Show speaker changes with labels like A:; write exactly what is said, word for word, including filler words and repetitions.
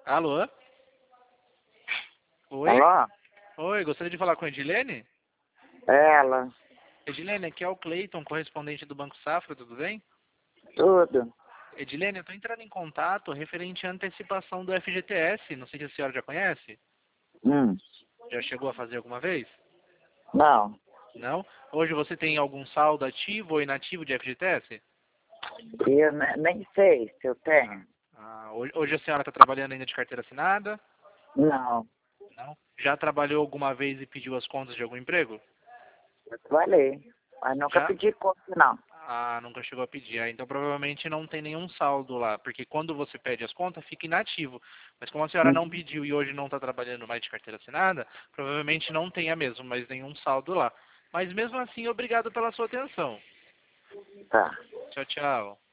A: Alô? Oi?
B: Alô?
A: Oi, gostaria de falar com a Edilene?
B: Ela,
A: Edilene, aqui é o Cleiton, correspondente do Banco Safra, tudo bem?
B: tudo.
A: Edilene, eu estou entrando em contato referente à antecipação do F G T S, não sei se a senhora já conhece?
B: Hum,
A: Já chegou a fazer alguma vez?
B: não.
A: Não? Hoje você tem algum saldo ativo ou inativo de F G T S?
B: Eu ne- nem sei se eu tenho.
A: Ah, hoje hoje a senhora está trabalhando ainda de carteira assinada?
B: Não.
A: Não. Já trabalhou alguma vez e pediu as contas de algum emprego?
B: Eu trabalhei, mas nunca
A: Já?
B: pedi conta, não.
A: Ah, nunca chegou a pedir. Ah, então provavelmente não tem nenhum saldo lá, porque quando você pede as contas fica inativo. Mas como a senhora não
B: Hum,
A: pediu e hoje não está trabalhando mais de carteira assinada, provavelmente não tenha mesmo, mas nenhum saldo lá. Mas mesmo assim, obrigado pela sua atenção.
B: tá.
A: Tchau, tchau.